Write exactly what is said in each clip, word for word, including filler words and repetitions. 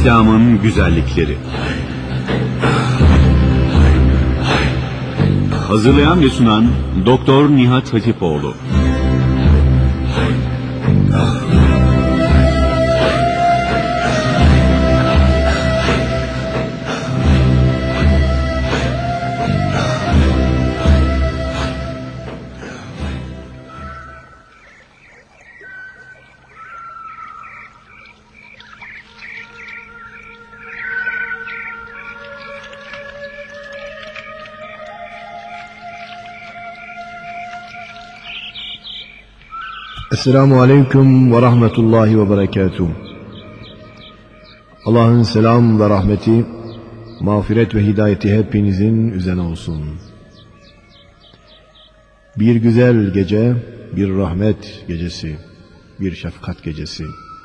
İslam'ın güzellikleri. Hazırlayan ve sunan Doktor Nihat Hatipoğlu. Esselamu Aleyküm ve Rahmetullahi ve Berekatuhu. Allah'ın selam ve rahmeti, mağfiret ve hidayeti hepinizin üzerine olsun. Bir güzel gece, bir rahmet gecesi, bir şefkat gecesi.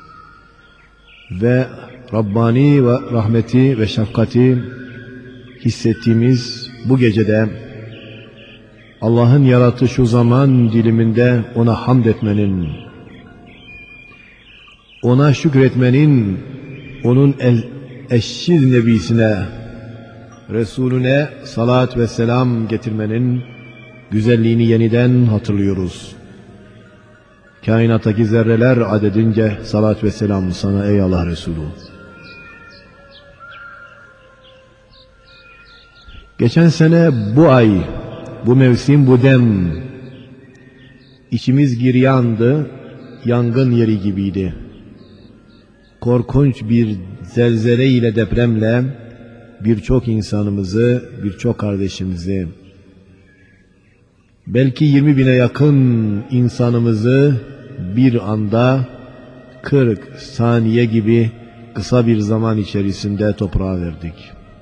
Ve Rabbani ve rahmeti ve şefkati hissettiğimiz bu gecede Allah'ın yarattığı şu zaman diliminde ona hamd etmenin, ona şükretmenin, onun eşsiz nebisine, Resulüne salat ve selam getirmenin güzelliğini yeniden hatırlıyoruz. Kainattaki zerreler adedince salat ve selam sana ey Allah Resulü. Geçen sene bu ay, bu mevsim, bu dem, içimiz giryandı, yangın yeri gibiydi. Korkunç bir zelzele ile, depremle birçok insanımızı, birçok kardeşimizi, belki yirmi bine yakın insanımızı bir anda kırk saniye gibi kısa bir zaman içerisinde toprağa verdik.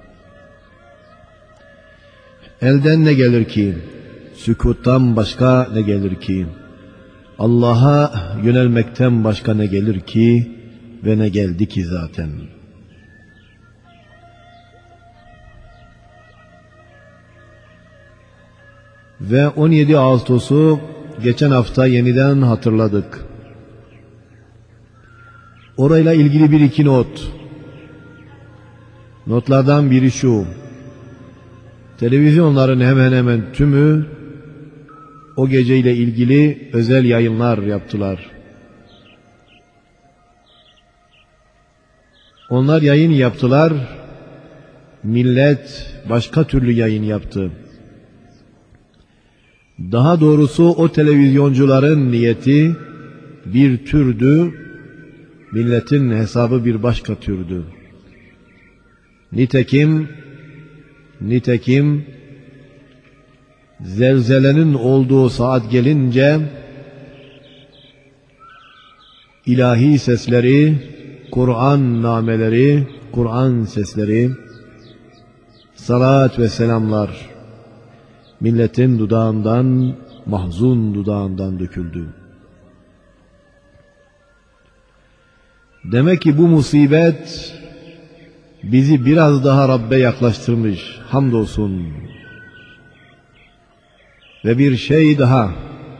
Elden ne gelir ki? Sükuttan başka ne gelir ki? Allah'a yönelmekten başka ne gelir ki? Ve ne geldi ki zaten? Ve on yedi Ağustos'u geçen hafta yeniden hatırladık. Orayla ilgili bir iki not. Notlardan biri şu: televizyonların hemen hemen tümü o geceyle ilgili özel yayınlar yaptılar. Onlar yayın yaptılar, millet başka türlü yayın yaptı. Daha doğrusu o televizyoncuların niyeti bir türdü, milletin hesabı bir başka türdü. Nitekim Nitekim zelzelenin olduğu saat gelince ilahi sesleri, Kur'an nameleri, Kur'an sesleri, salat ve selamlar milletin dudağından, mahzun dudağından döküldü. Demek ki bu musibet bizi biraz daha Rabbe yaklaştırmış, hamdolsun. Ve bir şey daha,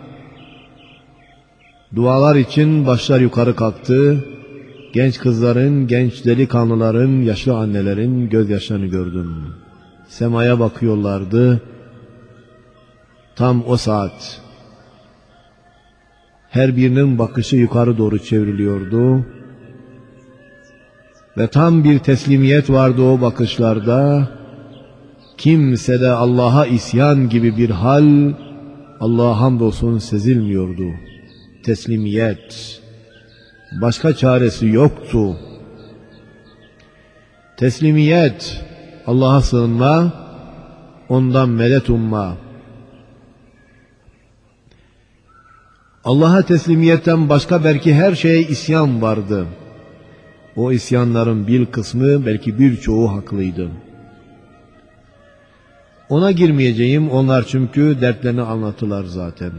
dualar için başlar yukarı kalktı. Genç kızların, genç delikanlıların, yaşlı annelerin gözyaşlarını gördüm. Semaya bakıyorlardı. Tam o saat her birinin bakışı yukarı doğru çevriliyordu. Ve tam bir teslimiyet vardı o bakışlarda. Kimsede Allah'a isyan gibi bir hal, Allah'a hamdolsun, sezilmiyordu. Teslimiyet. Başka çaresi yoktu. Teslimiyet, Allah'a sığınma, ondan medet umma. Allah'a teslimiyetten başka belki her şeye isyan vardı. O isyanların bir kısmı, belki birçoğu haklıydı. Ona girmeyeceğim, onlar çünkü dertlerini anlattılar zaten.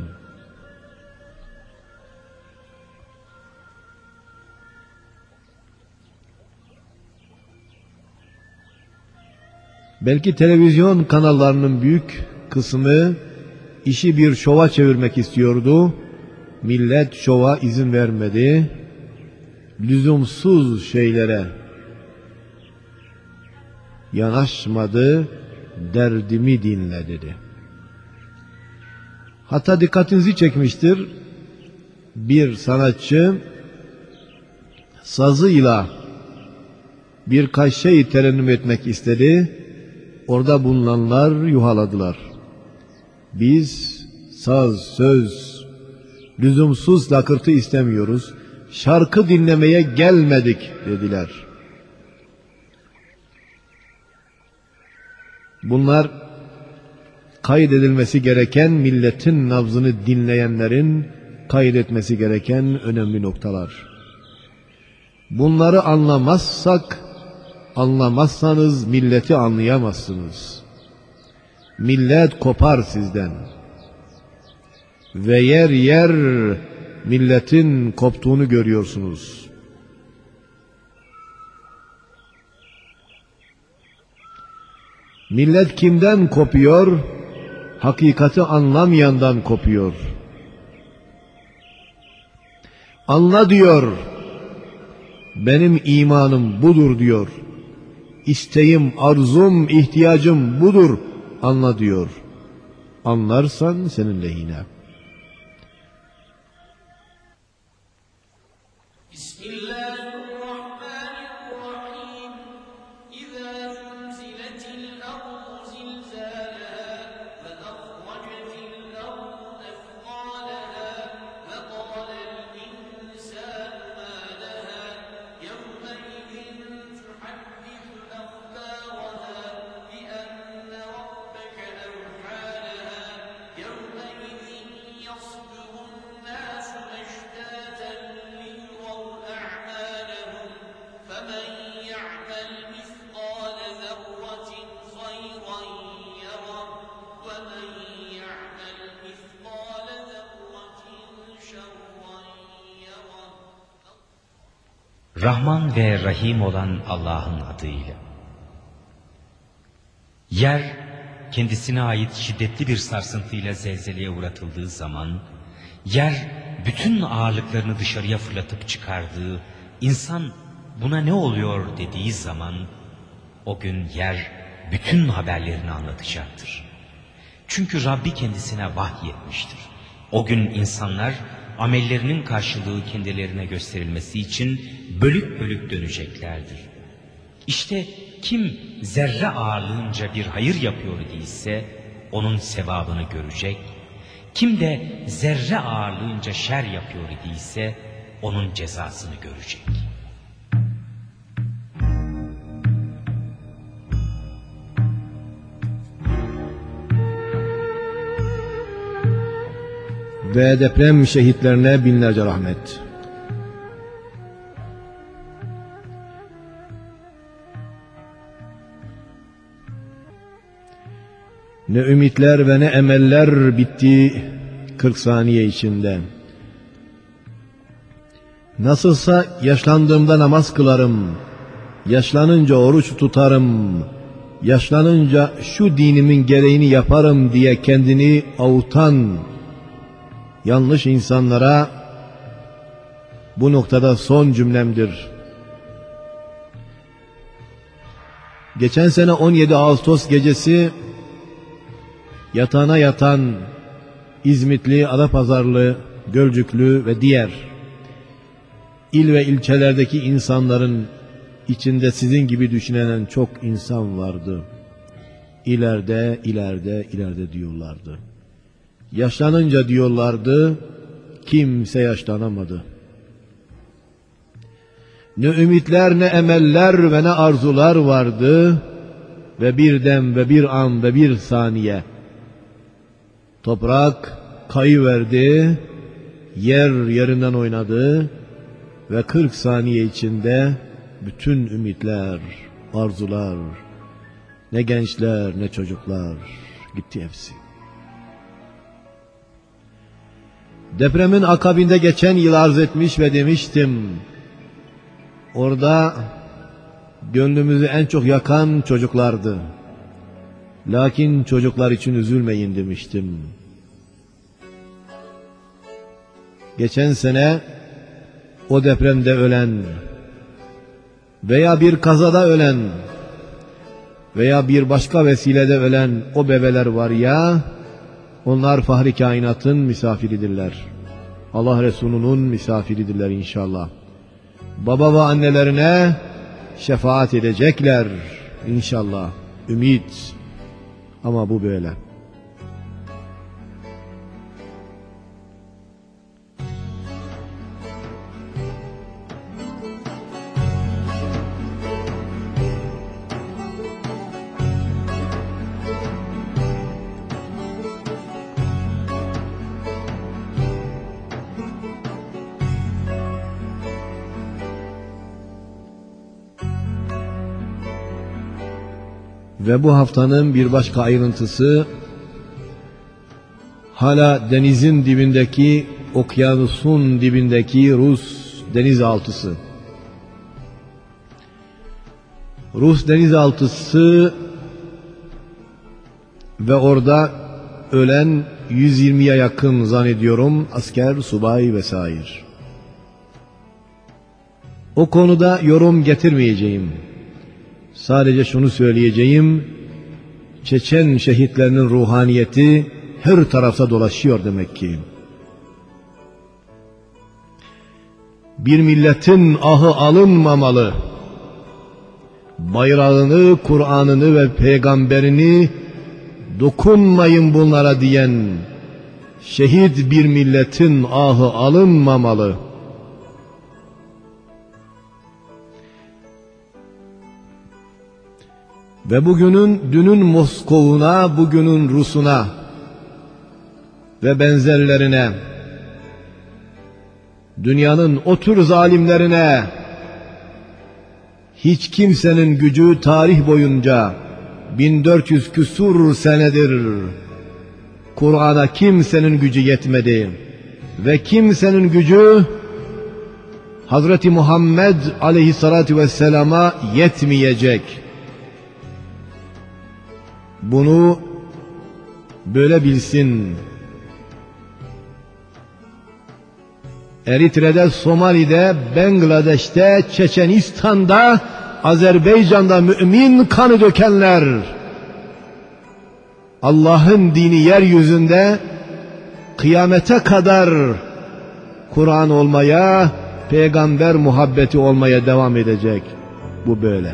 Belki televizyon kanallarının büyük kısmı işi bir şova çevirmek istiyordu. Millet şova izin vermedi. Lüzumsuz şeylere, yanaşmadı, derdimi dinle dedi. Hatta dikkatinizi çekmiştir, bir sanatçı sazıyla birkaç şey terennüm etmek istedi. Orada bulunanlar yuhaladılar. Biz saz, söz, lüzumsuz lakırtı istemiyoruz. Şarkı dinlemeye gelmedik dediler. Bunlar kaydedilmesi gereken, milletin nabzını dinleyenlerin kaydetmesi gereken önemli noktalar. Bunları anlamazsak, anlamazsanız milleti anlayamazsınız. Millet kopar sizden. Ve yer yer milletin koptuğunu görüyorsunuz. Millet kimden kopuyor? Hakikati anlamayandan kopuyor. Anla diyor. Benim imanım budur diyor. İsteğim, arzum, ihtiyacım budur. Anla diyor. Anlarsan senin lehine. Rahman ve Rahim olan Allah'ın adıyla. Yer, kendisine ait şiddetli bir sarsıntıyla zelzeleye uğratıldığı zaman, yer, bütün ağırlıklarını dışarıya fırlatıp çıkardığı, insan buna ne oluyor dediği zaman, o gün yer, bütün haberlerini anlatacaktır. Çünkü Rabbi kendisine vahyetmiştir. O gün insanlar, amellerinin karşılığı kendilerine gösterilmesi için bölük bölük döneceklerdir. İşte kim zerre ağırlığınca bir hayır yapıyor idiyse onun sevabını görecek. Kim de zerre ağırlığınca şer yapıyor idiyse onun cezasını görecek. Ve deprem şehitlerine binlerce rahmet. Ne ümitler ve ne emeller bitti kırk saniye içinde. Nasılsa yaşlandığımda namaz kılarım, yaşlanınca oruç tutarım, yaşlanınca şu dinimin gereğini yaparım diye kendini avutan yanlış insanlara bu noktada son cümlemdir. Geçen sene on yedi Ağustos gecesi yatağına yatan İzmitli, Adapazarlı, Gölcüklü ve diğer il ve ilçelerdeki insanların içinde sizin gibi düşünen çok insan vardı. İleride, ileride, ileride diyorlardı. Yaşlanınca diyorlardı, kimse yaşlanamadı. Ne ümitler, ne emeller ve ne arzular vardı ve birden ve bir an ve bir saniye toprak kayıverdi, yer yerinden oynadı ve kırk saniye içinde bütün ümitler, arzular, ne gençler ne çocuklar gitti hepsi. Depremin akabinde geçen yıl arz etmiş ve demiştim, orada gönlümüzü en çok yakan çocuklardı. Lakin çocuklar için üzülmeyin demiştim. Geçen sene o depremde ölen veya bir kazada ölen veya bir başka vesilede ölen o bebeler var ya, onlar Fahri Kainat'ın misafiridirler. Allah Resulü'nün misafiridirler inşallah. Baba ve annelerine şefaat edecekler inşallah. Ümit. Ama bu böyle. Ve bu haftanın bir başka ayrıntısı, hala denizin dibindeki, okyanusun dibindeki Rus denizaltısı. Rus denizaltısı ve orada ölen yüz yirmiye yakın zannediyorum asker, subay vesaire. O konuda yorum getirmeyeceğim. Sadece şunu söyleyeceğim, Çeçen şehitlerinin ruhaniyeti her tarafta dolaşıyor demek ki. Bir milletin ahı alınmamalı, bayrağını, Kur'an'ını ve peygamberini dokunmayın bunlara diyen şehit bir milletin ahı alınmamalı. Ve bugünün, dünün Moskov'una, bugünün Rus'una ve benzerlerine, dünyanın o tür zalimlerine, hiç kimsenin gücü tarih boyunca bin dört yüz küsur senedir Kur'an'a kimsenin gücü yetmedi ve kimsenin gücü Hazreti Muhammed aleyhissalatü vesselama yetmeyecek. Bunu böyle bilsin. Eritre'de, Somali'de, Bangladeş'te, Çeçenistan'da, Azerbaycan'da mümin kanı dökenler, Allah'ın dini yeryüzünde kıyamete kadar Kur'an olmaya, peygamber muhabbeti olmaya devam edecek. Bu böyle.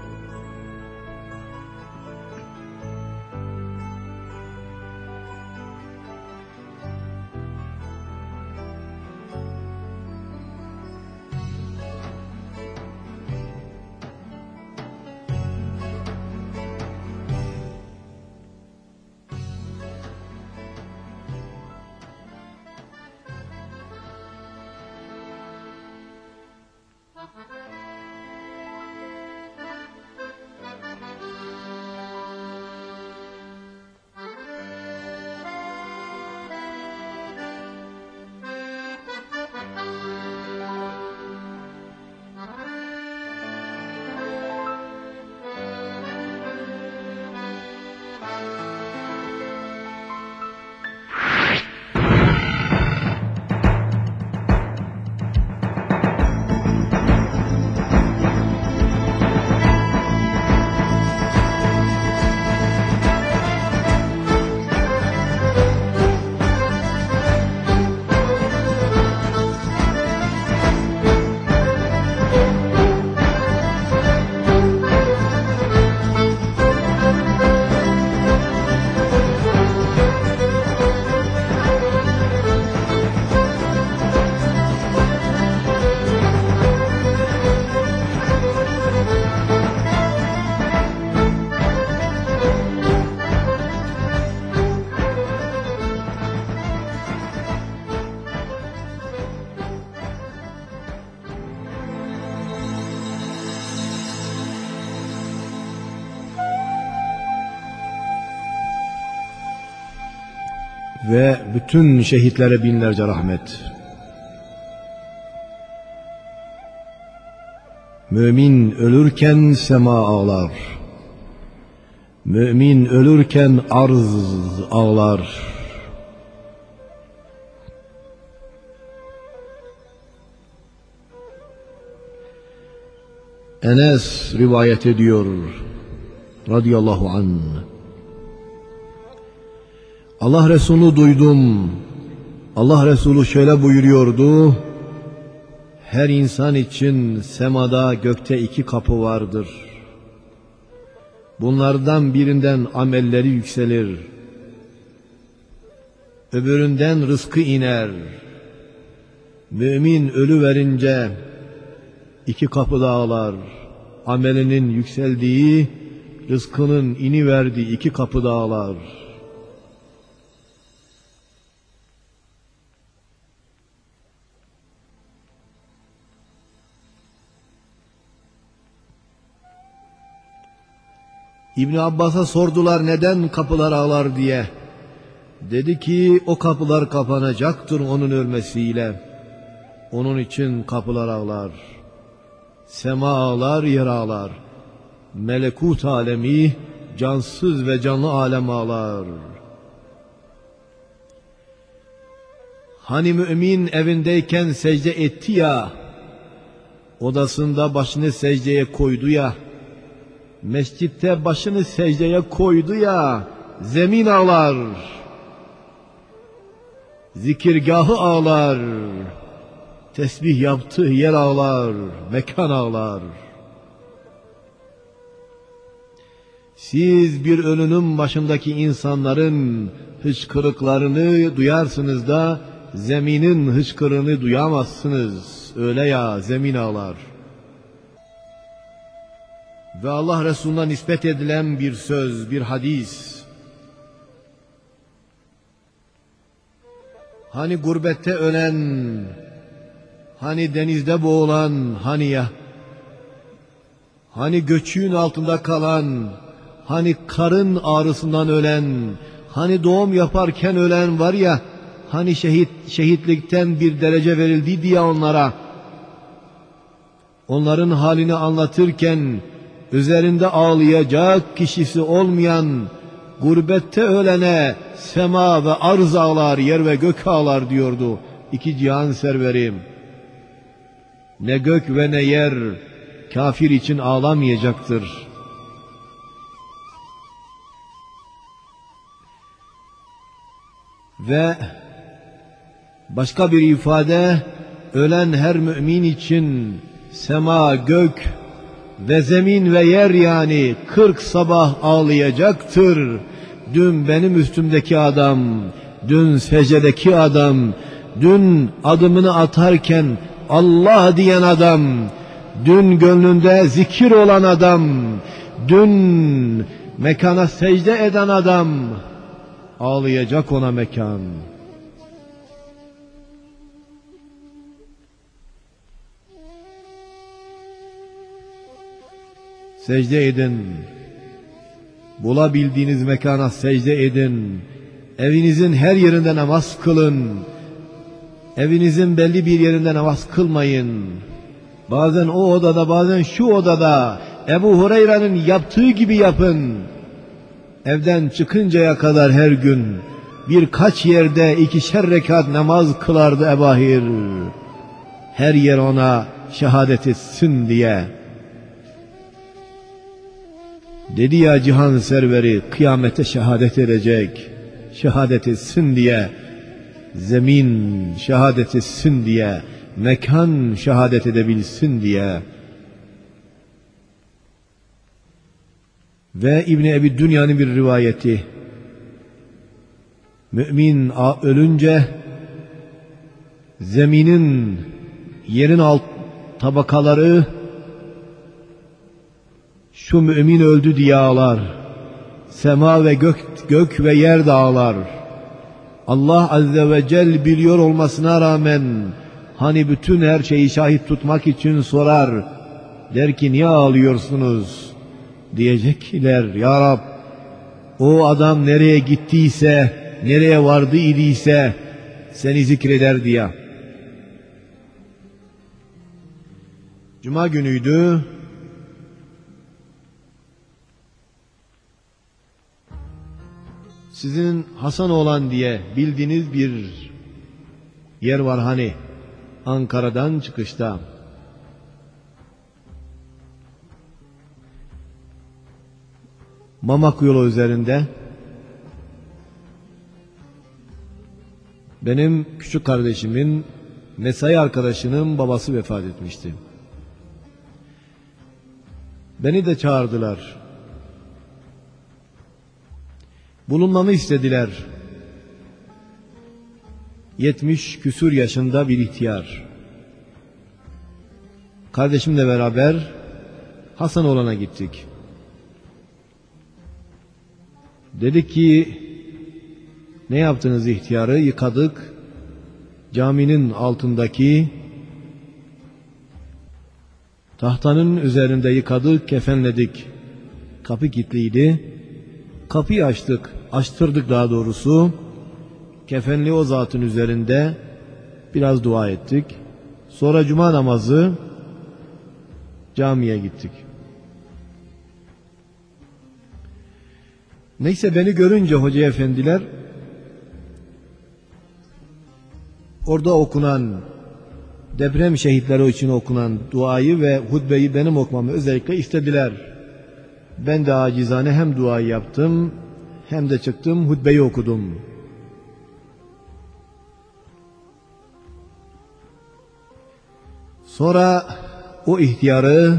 Ve bütün şehitlere binlerce rahmet. Mümin ölürken sema ağlar. Mümin ölürken arz ağlar. Enes rivayet ediyor. radıyallahu anh. Allah Resulü duydum. Allah Resulü şöyle buyuruyordu: her insan için semada gökte iki kapı vardır. Bunlardan birinden amelleri yükselir, öbüründen rızkı iner. Mümin ölü verince iki kapıda ağlar. Amelinin yükseldiği, rızkının iniverdiği iki kapıda ağlar. İbn Abbas'a sordular neden kapılar ağlar diye. Dedi ki o kapılar kapanacaktır onun ölmesiyle. Onun için kapılar ağlar. Sema ağlar, yer ağlar. Melekut alemi, cansız ve canlı alem ağlar. Hani mümin evindeyken secde etti ya, odasında başını secdeye koydu ya, mescitte başını secdeye koydu ya, zemin ağlar, zikirgahı ağlar, tesbih yaptığı yer ağlar, mekan ağlar. Siz bir ölünün başındaki insanların hıçkırıklarını duyarsınız da zeminin hıçkırığını duyamazsınız. Öyle ya, zemin ağlar. Ve Allah Resulü'ne nispet edilen bir söz, bir hadis. Hani gurbette ölen, hani denizde boğulan, hani ya, hani göçüğün altında kalan, hani karın ağrısından ölen, hani doğum yaparken ölen var ya, hani şehit şehitlikten bir derece verildi diye onlara, onların halini anlatırken üzerinde ağlayacak kişisi olmayan gurbette ölene sema ve arz ağlar, yer ve gök ağlar diyordu iki cihan serverim. Ne gök ve ne yer kafir için ağlamayacaktır. Ve başka bir ifade, ölen her mümin için sema, gök ve zemin ve yer, yani kırk sabah ağlayacaktır. Dün benim üstümdeki adam, dün secdedeki adam, dün adımını atarken Allah diyen adam, dün gönlünde zikir olan adam, dün mekana secde eden adam, ağlayacak ona mekan. Secde edin. Bulabildiğiniz mekana secde edin. Evinizin her yerinde namaz kılın. Evinizin belli bir yerinde namaz kılmayın. Bazen o odada, bazen şu odada Ebu Hureyre'nin yaptığı gibi yapın. Evden çıkıncaya kadar her gün birkaç yerde ikişer rekat namaz kılardı Ebahir. Her yer ona şehadet etsin diye. Dedi ya cihan serveri, kıyamete şehadet edecek, şehadet etsin diye, zemin şehadet etsin diye, mekan şehadet edebilsin diye. Ve İbn Ebi Dünya'nın bir rivayeti, mümin ölünce zeminin, yerin alt tabakaları şu mümin öldü diye ağlar. Sema ve gök, gök ve yer de ağlar. Allah Azze ve Celle biliyor olmasına rağmen hani bütün her şeyi şahit tutmak için sorar. Der ki niye ağlıyorsunuz? Diyecekler ya Rab, o adam nereye gittiyse, nereye vardı idiyse seni zikreder diye. Cuma günüydü. Sizin Hasan olan diye bildiğiniz bir yer var hani Ankara'dan çıkışta. Mamak yolu üzerinde benim küçük kardeşimin mesai arkadaşının babası vefat etmişti. Beni de çağırdılar. Bulunmamı istediler. Yetmiş küsur yaşında bir ihtiyar. Kardeşimle beraber Hasanoğlan'a gittik. Dedik ki, ne yaptınız ihtiyarı? Yıkadık. Caminin altındaki tahtanın üzerinde yıkadık, kefenledik. Kapı kilitliydi. Kapıyı açtık, açtırdık daha doğrusu. Kefenli o zatın üzerinde biraz dua ettik. Sonra cuma namazı camiye gittik. Neyse beni görünce hoca efendiler orada okunan deprem şehitleri için okunan duayı ve hutbeyi benim okumamı özellikle istediler. Ben de acizane hem duayı yaptım hem de çıktım hutbeyi okudum. Sonra o ihtiyarı,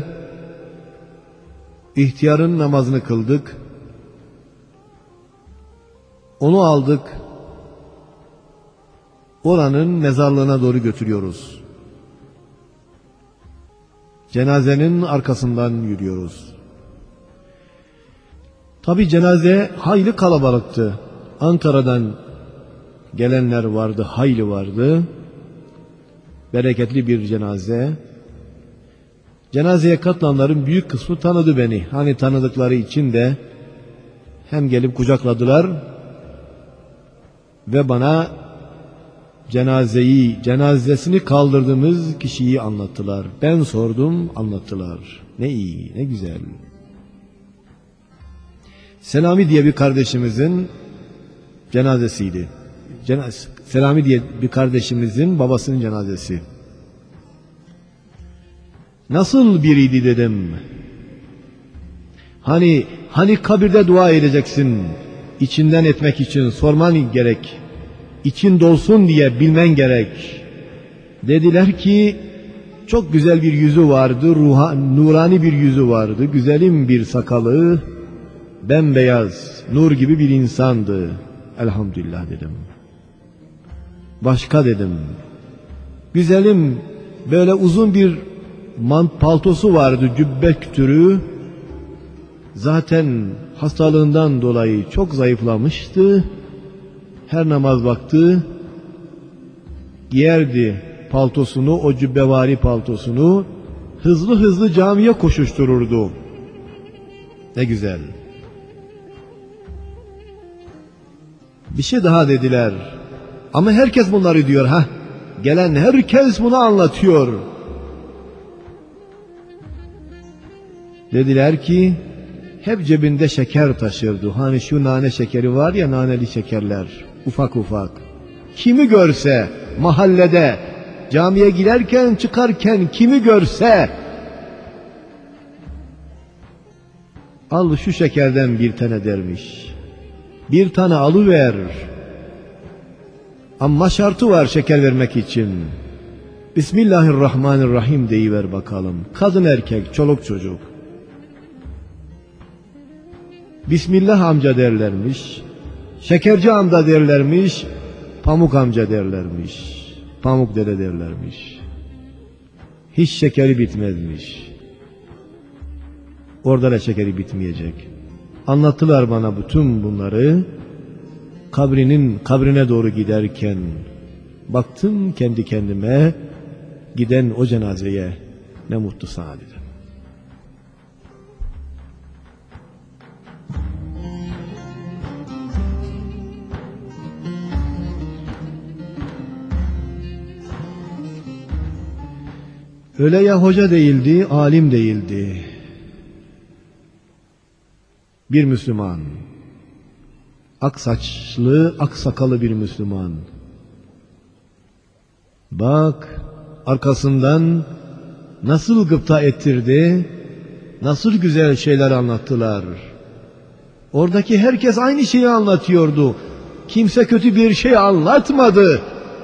ihtiyarın namazını kıldık. Onu aldık. Oranın mezarlığına doğru götürüyoruz. Cenazenin arkasından yürüyoruz. Tabi cenaze hayli kalabalıktı. Ankara'dan gelenler vardı, hayli vardı. Bereketli bir cenaze. Cenazeye katılanların büyük kısmı tanıdı beni. Hani tanıdıkları için de hem gelip kucakladılar ve bana cenazeyi, cenazesini kaldırdığımız kişiyi anlattılar. Ben sordum, anlattılar. Ne iyi, ne güzel. Selami diye bir kardeşimizin cenazesiydi. Cenaz Selami diye bir kardeşimizin babasının cenazesi. Nasıl biriydi dedim. Hani hani kabirde dua edeceksin. İçinden etmek için sorman gerek. İçin dolsun diye bilmen gerek. Dediler ki çok güzel bir yüzü vardı, ruha, nurani bir yüzü vardı, güzelim bir sakalı, bembeyaz, nur gibi bir insandı. Elhamdülillah dedim. Başka dedim. Güzelim böyle uzun bir mant paltosu vardı, cübbe türü. Zaten hastalığından dolayı çok zayıflamıştı. Her namaz vakti giyerdi paltosunu, o cübbevari paltosunu, hızlı hızlı camiye koşuştururdu. Ne güzel. Bir şey daha dediler. Ama herkes bunları diyor ha. Gelen herkes bunu anlatıyor. Dediler ki hep cebinde şeker taşırdı. Hani şu nane şekeri var ya, naneli şekerler. Ufak ufak. Kimi görse mahallede, camiye girerken çıkarken kimi görse, al şu şekerden bir tane dermiş. Bir tane alıver. Ama şartı var şeker vermek için. Bismillahirrahmanirrahim deyiver bakalım. Kadın erkek, çoluk çocuk. Bismillah amca derlermiş. Şekerci amca derlermiş. Pamuk amca derlermiş. Pamuk dede derlermiş. Hiç şekeri bitmezmiş. Orada da şekeri bitmeyecek. Anlattılar bana bütün bunları. Kabrinin kabrine doğru giderken baktım kendi kendime, giden o cenazeye ne mutlu sana dedim. Öyle ya hoca değildi, alim değildi. Bir Müslüman. Ak saçlı, ak sakalı bir Müslüman. Bak, arkasından nasıl gıpta ettirdi, nasıl güzel şeyler anlattılar. Oradaki herkes aynı şeyi anlatıyordu. Kimse kötü bir şey anlatmadı.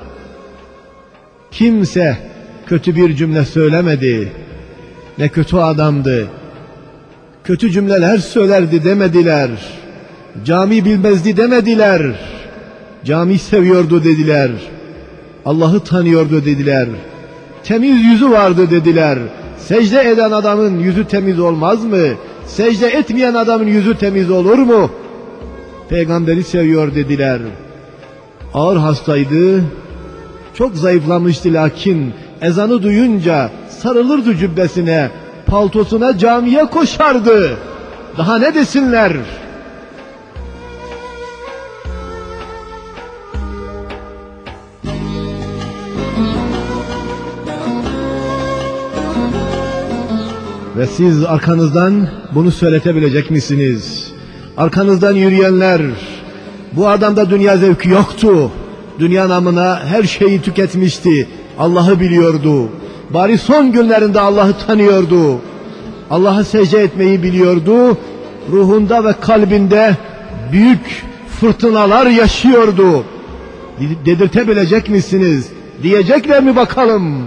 Kimse kötü bir cümle söylemedi. Ne kötü adamdı, kötü cümleler söylerdi demediler. Cami bilmezdi demediler. Cami seviyordu dediler. Allah'ı tanıyordu dediler. Temiz yüzü vardı dediler. Secde eden adamın yüzü temiz olmaz mı? Secde etmeyen adamın yüzü temiz olur mu? Peygamberi seviyor dediler. Ağır hastaydı, çok zayıflamıştı, lakin ezanı duyunca sarılırdı cübbesine, paltosuna, camiye koşardı. Daha ne desinler? Ve siz arkanızdan bunu söyletebilecek misiniz? Arkanızdan yürüyenler, bu adamda dünya zevki yoktu. Dünya namına her şeyi tüketmişti. Allah'ı biliyordu. Bari son günlerinde Allah'ı tanıyordu. Allah'a secde etmeyi biliyordu. Ruhunda ve kalbinde büyük fırtınalar yaşıyordu. Dedirtebilecek misiniz? Diyecekler mi bakalım?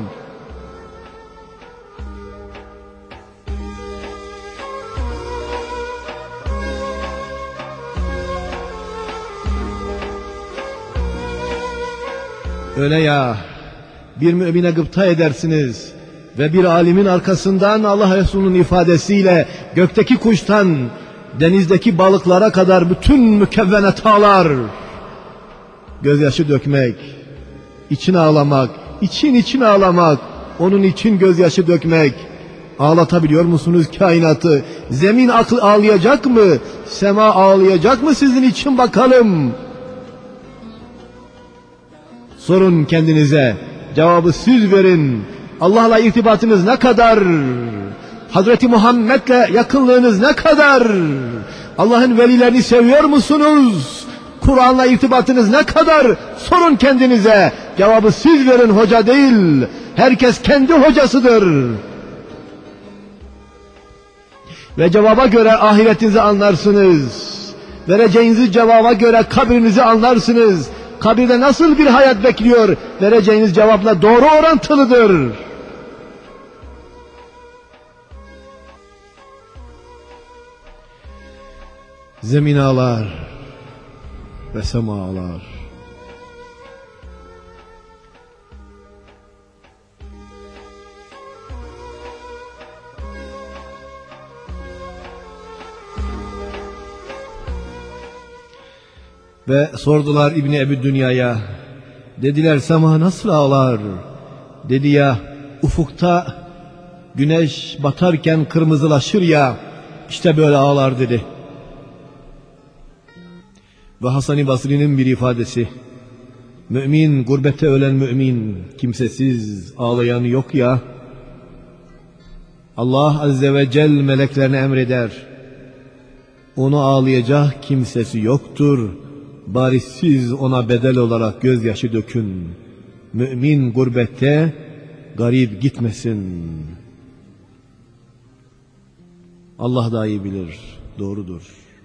Öyle ya, bir mümine gıpta edersiniz ve bir alimin arkasından Allah Resulü'nün ifadesiyle gökteki kuştan denizdeki balıklara kadar bütün mükevvenetalar, gözyaşı dökmek, için ağlamak, için için ağlamak, onun için gözyaşı dökmek. Ağlatabiliyor musunuz kainatı? Zemin aklı ağlayacak mı? Sema ağlayacak mı sizin için bakalım? Sorun kendinize, cevabı siz verin. Allah'la irtibatınız ne kadar? Hazreti Muhammed'le yakınlığınız ne kadar? Allah'ın velilerini seviyor musunuz? Kur'an'la irtibatınız ne kadar? Sorun kendinize. Cevabı siz verin, hoca değil. Herkes kendi hocasıdır. Ve cevaba göre ahiretinizi anlarsınız. Vereceğiniz cevaba göre kabrinizi anlarsınız. Kabirde nasıl bir hayat bekliyor? Vereceğiniz cevapla doğru orantılıdır. Zemin ağlar ve sema ağlar. Ve sordular İbni Ebi Dünya'ya. Dediler sema nasıl ağlar? Dedi ya, ufukta güneş batarken kırmızılaşır ya, işte böyle ağlar dedi. Ve Hasan-ı Basri'nin bir ifadesi. Mümin, gurbette ölen mümin, kimsesiz, ağlayan yok ya. Allah Azze ve Celle meleklerine emreder. Onu ağlayacak kimsesi yoktur. Bari siz ona bedel olarak gözyaşı dökün. Mümin gurbette, garip gitmesin. Allah da iyi bilir, doğrudur.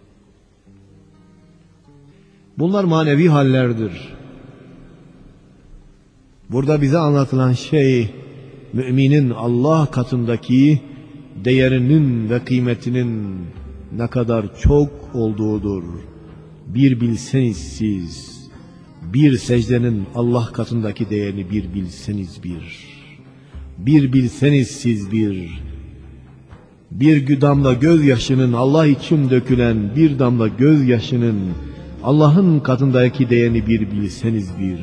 Bunlar manevi hallerdir. Burada bize anlatılan şey, müminin Allah katındaki değerinin ve kıymetinin ne kadar çok olduğudur. Bir bilseniz siz, bir secdenin Allah katındaki değerini bir bilseniz bir. Bir bilseniz siz bir. Bir damla gözyaşının, Allah için dökülen bir damla gözyaşının Allah'ın katındaki değerini bir bilseniz bir.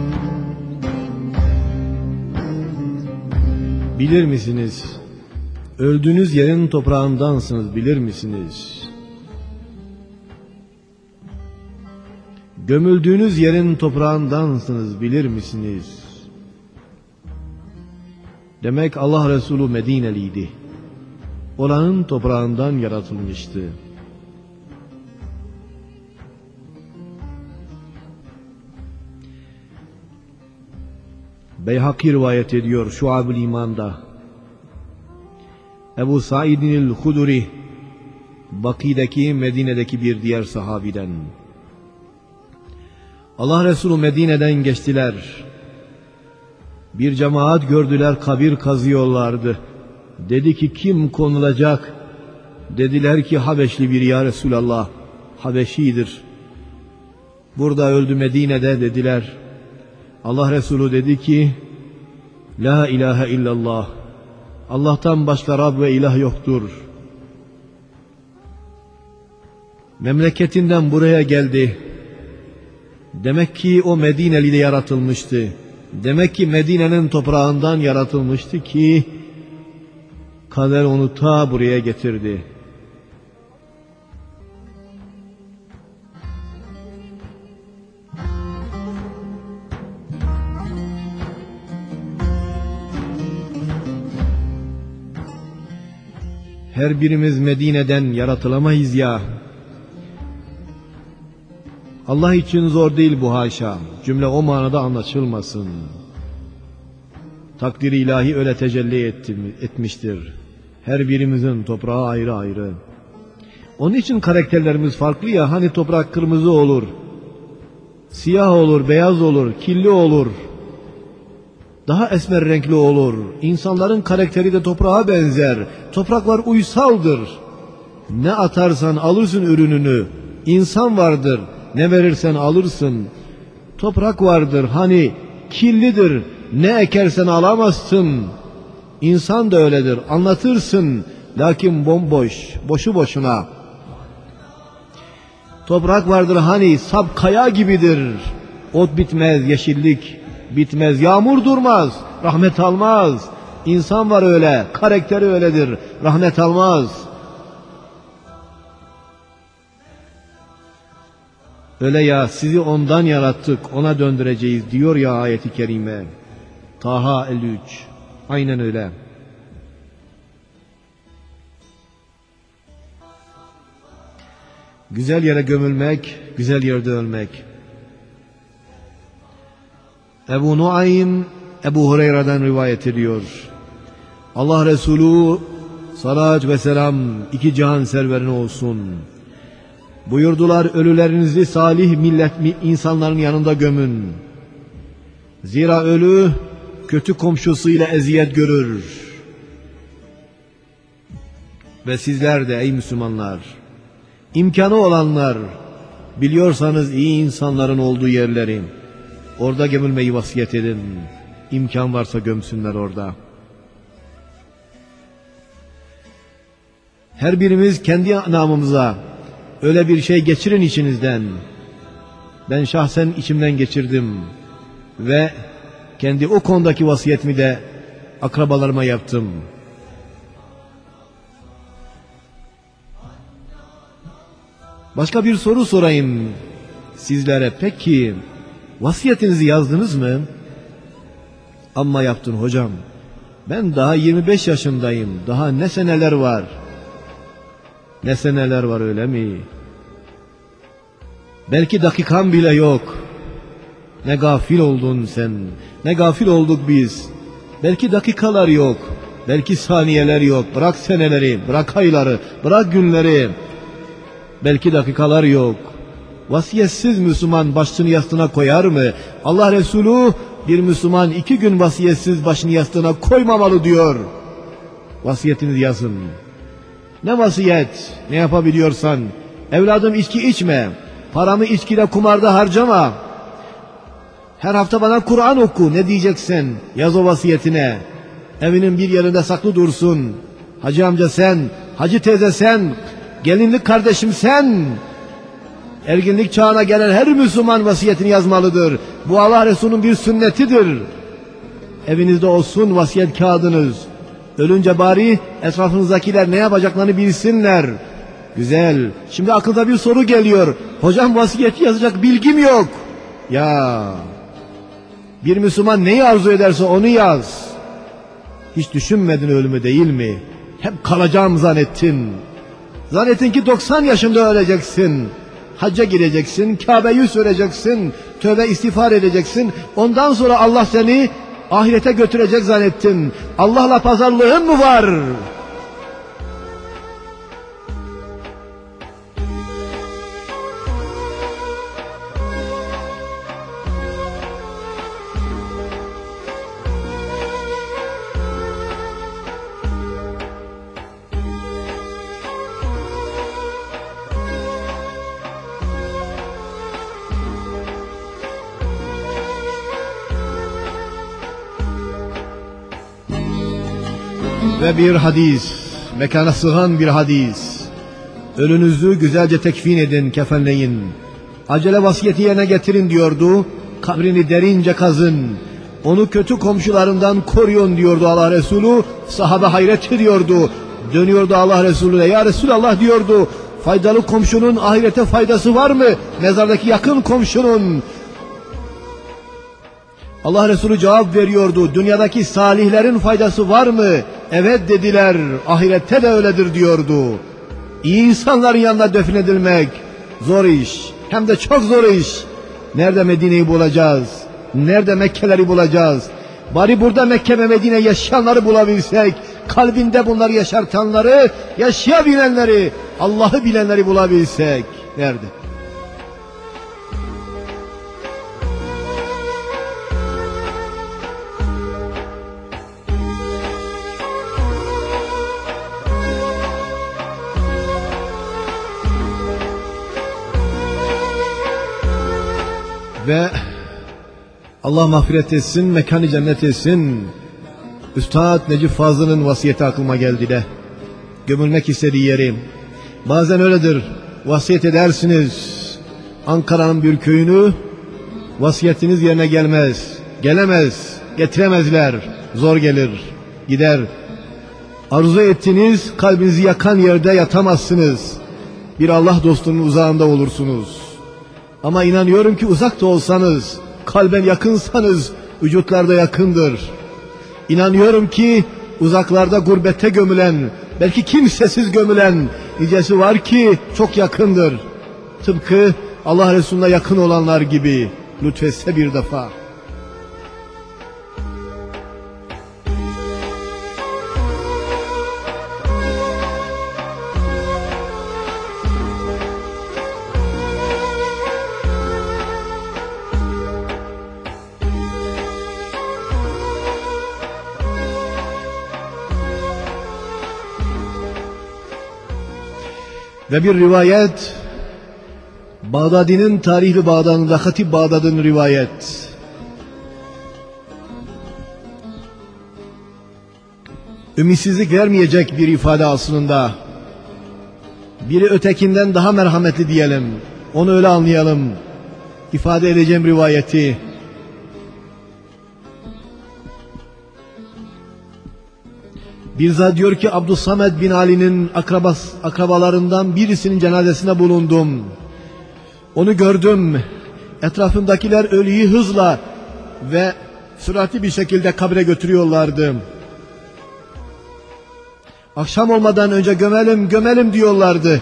Bilir misiniz? Öldüğünüz yerin toprağındansınız, bilir misiniz? Gömüldüğünüz yerin toprağındansınız, bilir misiniz? Demek Allah Resulü Medineliydi. Oranın toprağından yaratılmıştı. Beyhaki rivayet ediyor Şuab-ül İman'da. Ebu Said'in el-Huduri, Baki'deki, Medine'deki bir diğer sahabiden. Allah Resulü Medine'den geçtiler. Bir cemaat gördüler, kabir kazıyorlardı. Dedi ki kim konulacak? Dediler ki Habeşli bir ya Resulallah. Habeşidir. Burada öldü Medine'de dediler. Allah Resulü dedi ki La ilahe illallah. Allah'tan başka Rab ve ilah yoktur. Memleketinden buraya geldi. Demek ki o Medineli'de yaratılmıştı. Demek ki Medine'nin toprağından yaratılmıştı ki kader onu ta buraya getirdi. Her birimiz Medine'den yaratılamayız ya. Allah için zor değil bu haşa. Cümle o manada anlaşılmasın. Takdir-i ilahi öyle tecelli etti, etmiştir. Her birimizin toprağı ayrı ayrı. Onun için karakterlerimiz farklı ya. Hani toprak kırmızı olur, siyah olur, beyaz olur, kirli olur, daha esmer renkli olur. İnsanların karakteri de toprağa benzer. Topraklar uysaldır. Ne atarsan alırsın ürününü. İnsan vardır. Ne verirsen alırsın. Toprak vardır. Hani kirlidir. Ne ekersen alamazsın. İnsan da öyledir. Anlatırsın. Lakin bomboş. Boşu boşuna. Toprak vardır. Hani sap kaya gibidir. Ot bitmez. Yeşillik bitmez. Yağmur durmaz. Rahmet almaz. İnsan var öyle. Karakteri öyledir. Rahmet almaz. Öyle ya, sizi ondan yarattık, ona döndüreceğiz diyor ya ayeti kerime. Taha elli üç. Aynen öyle. Güzel yere gömülmek, güzel yerde ölmek. Ebu Nuaym, Ebu Hureyre'den rivayet ediyor. Allah Resulü salat ve selam iki cihan serverine olsun. Buyurdular, ölülerinizi salih millet insanların yanında gömün. Zira ölü kötü komşusuyla eziyet görür. Ve sizler de ey Müslümanlar, imkanı olanlar, biliyorsanız iyi insanların olduğu yerleri, orada gömülmeyi vasiyet edin. İmkan varsa gömsünler orada. Her birimiz kendi namımıza öyle bir şey geçirin içinizden. Ben şahsen içimden geçirdim ve kendi o konudaki vasiyetimi de akrabalarıma yaptım. Başka bir soru sorayım sizlere. Peki vasiyetinizi yazdınız mı? Amma yaptın hocam. Ben daha yirmi beş yaşındayım. Daha ne seneler var? Ne seneler var öyle mi? Belki dakikan bile yok. Ne gafil oldun sen. Ne gafil olduk biz. Belki dakikalar yok. Belki saniyeler yok. Bırak seneleri, bırak ayları, bırak günleri. Belki dakikalar yok. Vasiyetsiz Müslüman başını yastığına koyar mı? Allah Resulü bir Müslüman iki gün vasiyetsiz başını yastığına koymamalı diyor. Vasiyetinizi yazın. Ne vasiyet? Ne yapabiliyorsan. Evladım içki içme. Paramı içkide kumarda harcama. Her hafta bana Kur'an oku. Ne diyeceksin? Yaz o vasiyetine. Evinin bir yerinde saklı dursun. Hacı amca sen, hacı teyze sen, gelinlik kardeşim sen. Erginlik çağına gelen her Müslüman vasiyetini yazmalıdır. Bu Allah Resulü'nün bir sünnetidir. Evinizde olsun vasiyet kağıdınız. Ölünce bari etrafınızdakiler ne yapacaklarını bilsinler. Güzel. Şimdi akılda bir soru geliyor. Hocam vasiyeti yazacak bilgim yok. Ya bir Müslüman neyi arzu ederse onu yaz. Hiç düşünmedin ölümü değil mi? Hep kalacağım zannettin. Zannettin ki doksan yaşında öleceksin. Hacca gireceksin, Kabe'yi süreceksin, tövbe istiğfar edeceksin. Ondan sonra Allah seni ahirete götürecek zannettin. Allah'la pazarlığın mı var? Ve bir hadis, mekana sığan bir hadis. Ölünüzü güzelce tekfin edin, kefenleyin. Acele vasiyeti yerine getirin diyordu. Kabrini derince kazın. Onu kötü komşularından koruyun diyordu Allah Resulü. Sahabe hayret ediyordu. Dönüyordu Allah Resulü'ne. Ya Resulallah diyordu. Faydalı komşunun ahirete faydası var mı? Mezardaki yakın komşunun. Allah Resulü cevap veriyordu. Dünyadaki salihlerin faydası var mı? Evet dediler. Ahirette de öyledir diyordu. İyi insanların yanında defnedilmek zor iş. Hem de çok zor iş. Nerede Medine'yi bulacağız? Nerede Mekke'leri bulacağız? Bari burada Mekke ve Medine yaşayanları bulabilsek, kalbinde bunları yaşartanları, yaşayabilenleri, Allah'ı bilenleri bulabilsek. Nerede? Ve Allah mağfiret etsin, mekanı cennet etsin. Üstad Necip Fazıl'ın vasiyeti aklıma geldi de. Gömülmek istediği yeri. Bazen öyledir. Vasiyet edersiniz. Ankara'nın bir köyünü, vasiyetiniz yerine gelmez. Gelemez. Getiremezler. Zor gelir. Gider. Arzu ettiğiniz, kalbinizi yakan yerde yatamazsınız. Bir Allah dostunun uzağında olursunuz. Ama inanıyorum ki uzak da olsanız, kalben yakınsanız, vücutlarda yakındır. İnanıyorum ki uzaklarda gurbette gömülen, belki kimsesiz gömülen nicesi var ki çok yakındır. Tıpkı Allah Resulü'ne yakın olanlar gibi. Lütfetse bir defa. Ve bir rivayet, Bağdadi'nin Tarih-i Bağdadi'nde Hatip Bağdadi'nin rivayet. Ümitsizlik vermeyecek bir ifade aslında. Biri ötekinden daha merhametli diyelim. Onu öyle anlayalım. İfade edeceğim rivayeti. Bir zat diyor ki Abdüssamed bin Ali'nin akrabas, akrabalarından birisinin cenazesine bulundum. Onu gördüm. Etrafındakiler ölüyü hızla ve süratli bir şekilde kabre götürüyorlardı. Akşam olmadan önce gömelim, gömelim diyorlardı.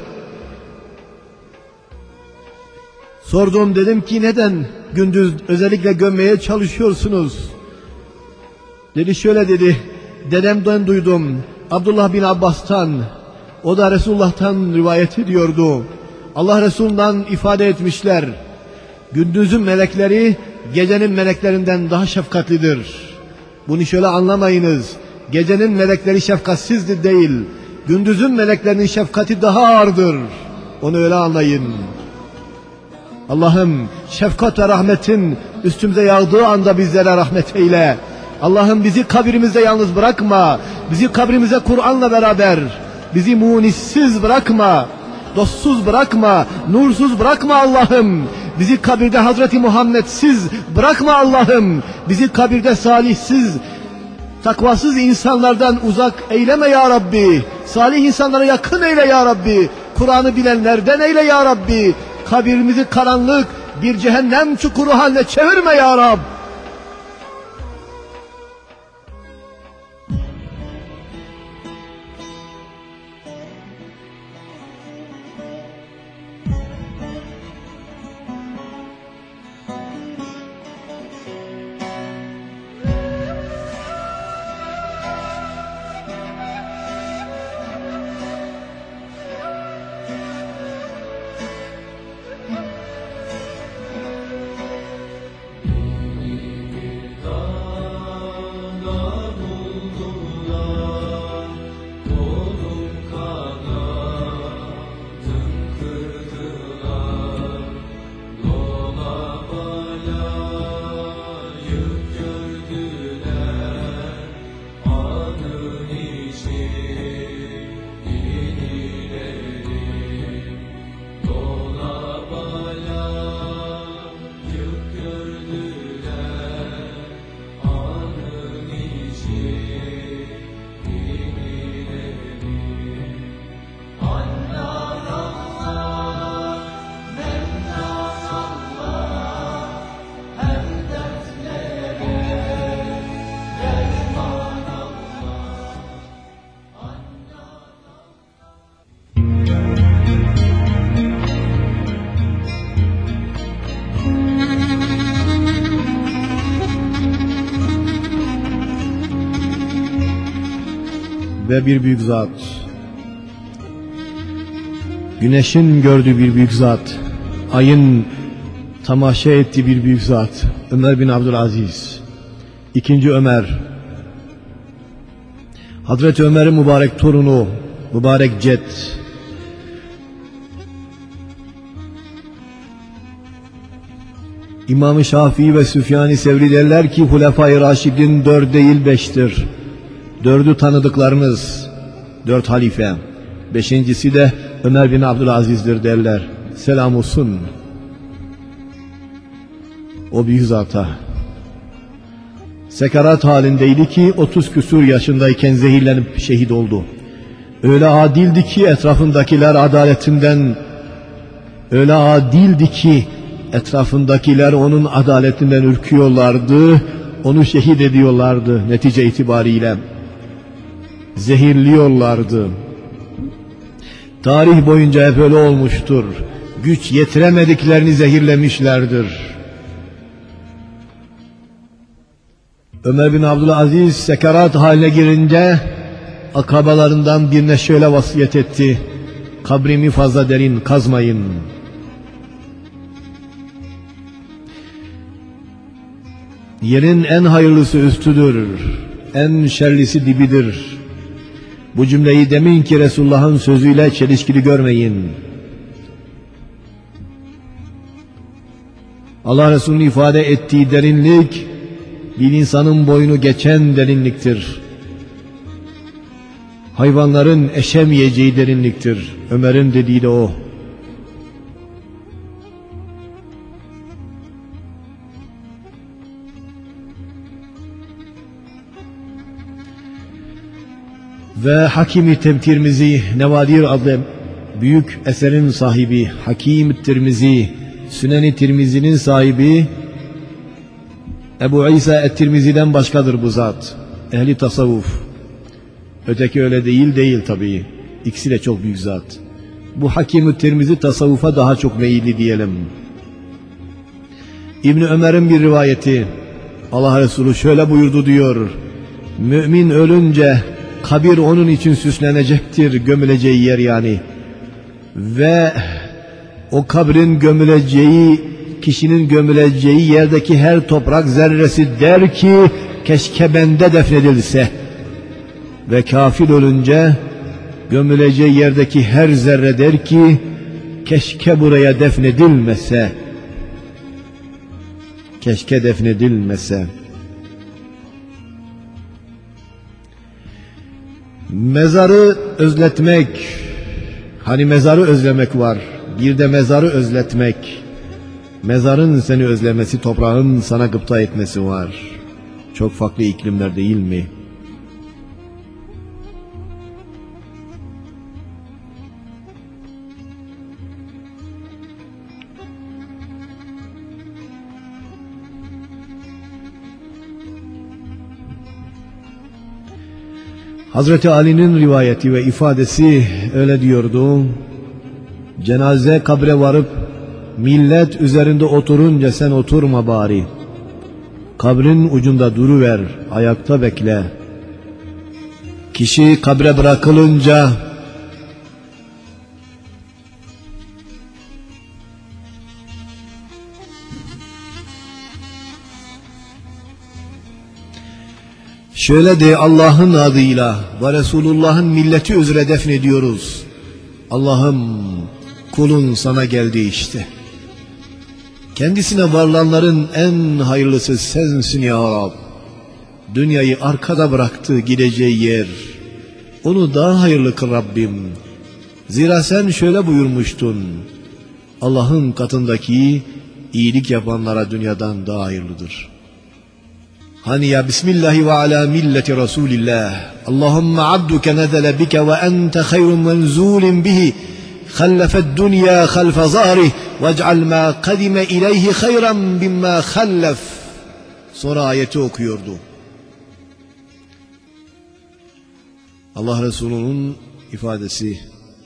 Sordum, dedim ki neden gündüz özellikle gömmeye çalışıyorsunuz? Dedi şöyle dedi. Dedemden duydum, Abdullah bin Abbas'tan, o da Resulullah'tan rivayet ediyordu. Allah Resulü'nden ifade etmişler. Gündüzün melekleri gecenin meleklerinden daha şefkatlidir. Bunu şöyle anlamayınız. Gecenin melekleri şefkatsizdir değil. Gündüzün meleklerinin şefkati daha ağırdır. Onu öyle anlayın. Allah'ım şefkat ve rahmetin üstümüze yağdığı anda bizlere rahmet eyle. Allah'ım bizi kabrimizde yalnız bırakma. Bizi kabrimize Kur'an'la beraber, bizi munissiz bırakma. Dostsuz bırakma, nursuz bırakma Allah'ım. Bizi kabirde Hazreti Muhammed'siz bırakma Allah'ım. Bizi kabirde salihsiz, takvasız insanlardan uzak eyleme ya Rabbi. Salih insanlara yakın eyle ya Rabbi. Kur'an'ı bilenlerden eyle ya Rabbi. Kabirimizi karanlık bir cehennem çukuru haline çevirme ya Rab. Ve bir büyük zat, güneşin gördüğü bir büyük zat, ayın tamaşa ettiği bir büyük zat, Ömer bin Abdülaziz, ikinci Ömer, Hazreti Ömer'in mübarek torunu, mübarek ced, İmam-ı Şafii ve Süfyan-ı Sevri derler ki Hulefai Raşidin dört değil beştir. Dördü tanıdıklarınız, dört halife. Beşincisi de Ömer bin Abdülaziz'dir derler. Selam olsun o büyük zata. Sekarat halindeydi ki otuz küsur yaşındayken zehirlenip şehit oldu. Öyle adildi ki etrafındakiler adaletinden, öyle adildi ki etrafındakiler onun adaletinden ürküyorlardı, onu şehit ediyorlardı netice itibariyle. Zehirliyorlardı. Tarih boyunca hep öyle olmuştur. Güç yetiremediklerini zehirlemişlerdir. Ömer bin Abdülaziz sekarat haline girince akabalarından birine şöyle vasiyet etti: kabrimi fazla derin kazmayın. Yerin en hayırlısı üstüdür, en şerlisi dibidir. Bu cümleyi deminki Resulullah'ın sözüyle çelişkili görmeyin. Allah Resulü'nün ifade ettiği derinlik, bir insanın boyunu geçen derinliktir. Hayvanların eşemeyeceği derinliktir. Ömer'in dediği de o. Ve Hakim-i Tirmizi, Nevadir adlı büyük eserin sahibi Hakim Tirmizi, Sünen-i Tirmizi'nin sahibi Ebu İsa et-Tirmizi'den başkadır bu zat. Ehli tasavvuf. Öteki öyle değil değil tabii. İkisi de çok büyük zat. Bu Hakim-i Tirmizi tasavvufa daha çok meyilli diyelim. İbn Ömer'in bir rivayeti, Allah Resulü şöyle buyurdu diyor: mümin ölünce kabir onun için süslenecektir, gömüleceği yer yani. Ve o kabrin gömüleceği, kişinin gömüleceği yerdeki her toprak zerresi der ki keşke bende defnedilse. Ve kafir ölünce gömüleceği yerdeki her zerre der ki keşke buraya defnedilmese. Keşke defnedilmese. Mezarı özletmek, hani mezarı özlemek var, bir de mezarı özletmek. Mezarın seni özlemesi, toprağın sana gıpta etmesi var. Çok farklı iklimler değil mi? Hazreti Ali'nin rivayeti ve ifadesi öyle diyordu: cenaze kabre varıp millet üzerinde oturunca sen oturma bari. Kabrin ucunda duruver, ayakta bekle. Kişi kabre bırakılınca şöyle de Allah'ın adıyla ve Resulullah'ın milleti üzere defnediyoruz. Allah'ım, kulun sana geldi işte. Kendisine varılanların en hayırlısı sensin ya Rab. Dünyayı arkada bıraktı gideceği yer. Onu daha hayırlı kıl Rabbim. Zira sen şöyle buyurmuştun: Allah'ın katındaki iyilik yapanlara dünyadan daha hayırlıdır. Hani ya Bismillahi ve ala milleti Resulillah. Allahümme abduke nezele bike ve ente hayrun menzulin bihi. خلفت الدنيا خلف ظهره واجعل ما قدم إليه خيرا مما خلف. Sonra ayeti okuyordu. Allah Resulü'nün ifadesi: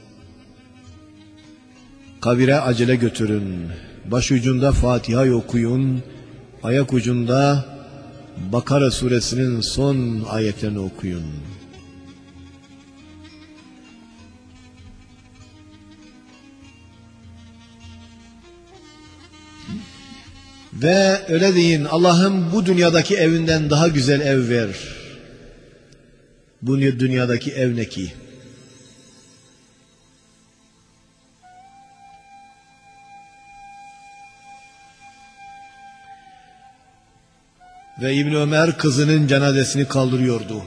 kabire acele götürün, başucunda Fatiha'yı okuyun, ayak ucunda Bakara suresinin son ayetlerini okuyun. Ve öyle deyin: Allah'ım bu dünyadaki evinden daha güzel ev ver. Bu dünyadaki ev ne ki? Ve İbn Ömer kızının cenazesini kaldırıyordu.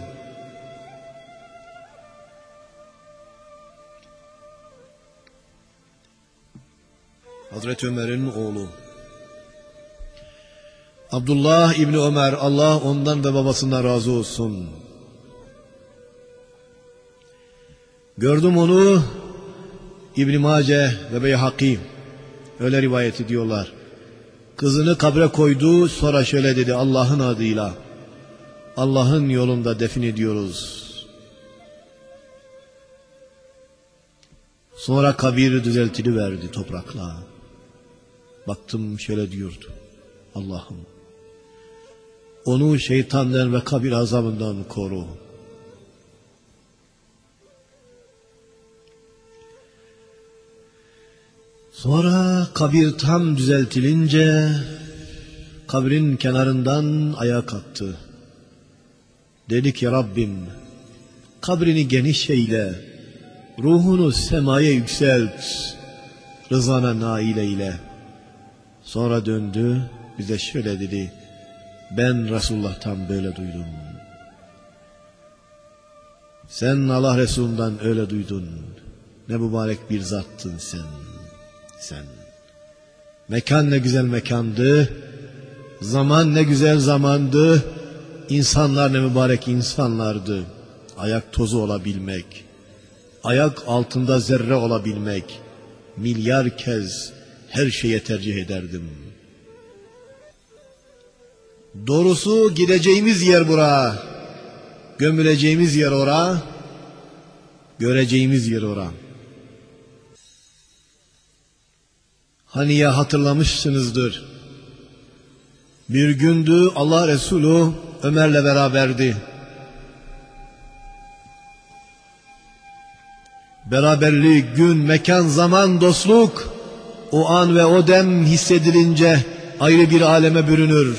Hazreti Ömer'in oğlu Abdullah İbni Ömer, Allah ondan ve babasından razı olsun. Gördüm onu, İbn Mace ve Beyhaki öyle rivayet ediyorlar. Kızını kabre koydu, sonra şöyle dedi: Allah'ın adıyla, Allah'ın yolunda defin ediyoruz. Sonra kabir düzeltiliverdi toprakla. Baktım şöyle diyordu: Allah'ım, onu şeytandan ve kabir azabından koru. Sonra kabir tam düzeltilince kabrin kenarından ayağa kalktı. Dedi ki: Rabbim, kabrini geniş eyle, ruhunu semaya yükselt, rızana nail eyle. Sonra döndü, bize şöyle dedi: ben Resulullah'tan böyle duydum. Sen Allah Resulü'nden öyle duydun. Ne mübarek bir zattın sen. Sen. Mekan ne güzel mekandı. Zaman ne güzel zamandı. İnsanlar ne mübarek insanlardı. Ayak tozu olabilmek, ayak altında zerre olabilmek, milyar kez her şeye tercih ederdim. Doğrusu gideceğimiz yer bura, gömüleceğimiz yer ora, göreceğimiz yer ora. Hani ya hatırlamışsınızdır, bir gündü Allah Resulü Ömer'le beraberdi. Beraberlik, gün, mekan, zaman, dostluk, o an ve o dem hissedilince ayrı bir aleme bürünür.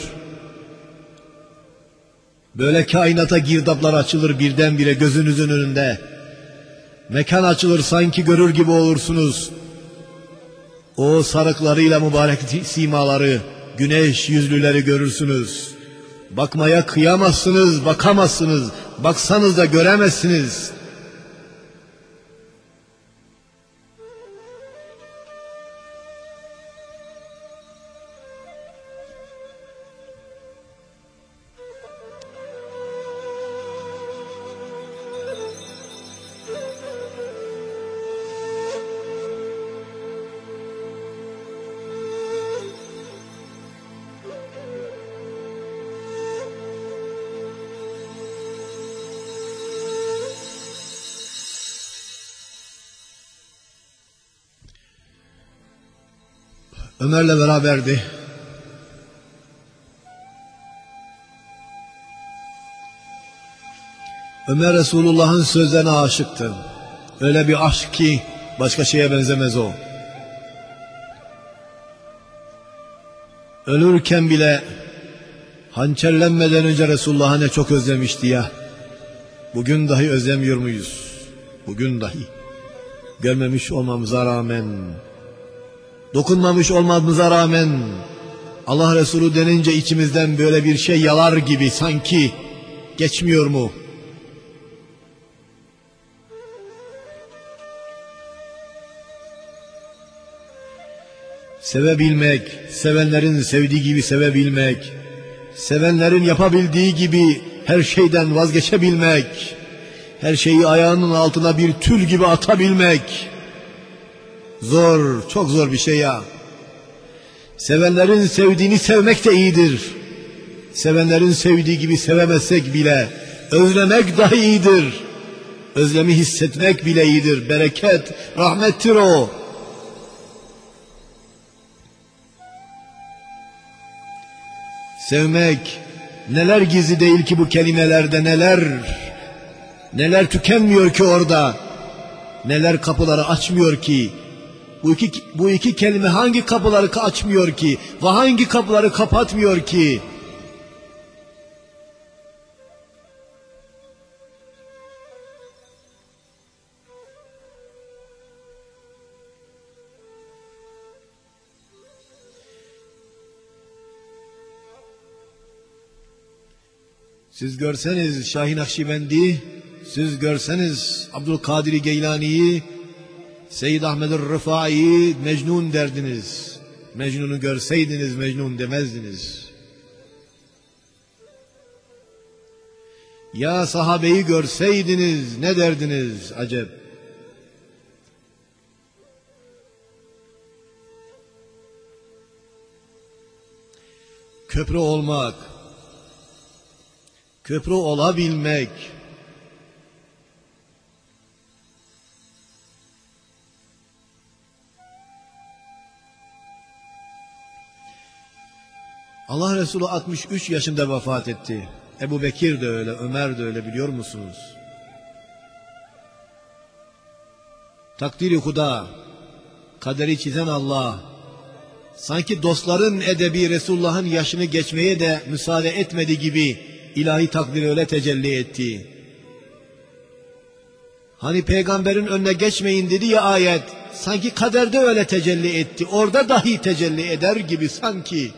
Böyle kainata girdaplar açılır birdenbire gözünüzün önünde. Mekan açılır, sanki görür gibi olursunuz. O sarıklarıyla mübarek simaları, güneş yüzlüleri görürsünüz. Bakmaya kıyamazsınız, bakamazsınız. Baksanız da göremezsiniz. Ömer'le beraberdi. Ömer Resulullah'ın sözlerine aşıktı. Öyle bir aşk ki başka şeye benzemez o. Ölürken bile hançerlenmeden önce Resulullah'ı ne çok özlemişti ya. Bugün dahi özlemiyor muyuz? Bugün dahi. Görmemiş olmamıza rağmen, dokunmamış olmamıza rağmen Allah Resulü denince içimizden böyle bir şey yalar gibi sanki geçmiyor mu? Sevebilmek, sevenlerin sevdiği gibi sevebilmek, sevenlerin yapabildiği gibi her şeyden vazgeçebilmek, her şeyi ayağının altına bir tül gibi atabilmek, zor, çok zor bir şey ya. Sevenlerin sevdiğini sevmek de iyidir. Sevenlerin sevdiği gibi sevemezsek bile özlemek daha iyidir. Özlemi hissetmek bile iyidir. Bereket, rahmettir o. Sevmek neler gizli değil ki bu kelimelerde, neler neler tükenmiyor ki orada, neler kapıları açmıyor ki. Bu iki, bu iki kelime hangi kapıları açmıyor ki ve hangi kapıları kapatmıyor ki? Siz görseniz Şahin Akşibendi, siz görseniz Abdülkadir Geylani'yi, Seyyid Ahmed-i Rıfai'yi Mecnun derdiniz. Mecnun'u görseydiniz Mecnun demezdiniz. Ya sahabeyi görseydiniz ne derdiniz acep. Köprü olmak, köprü olabilmek, Allah Resulü altmış üç yaşında vefat etti. Ebu Bekir de öyle, Ömer de öyle, biliyor musunuz? Takdiri Huda, kaderi çizen Allah, sanki dostların edebi Resulullah'ın yaşını geçmeye de müsaade etmedi gibi ilahi takdiri öyle tecelli etti. Hani peygamberin önüne geçmeyin dedi ya ayet, sanki kaderde öyle tecelli etti. Orada dahi tecelli eder gibi sanki.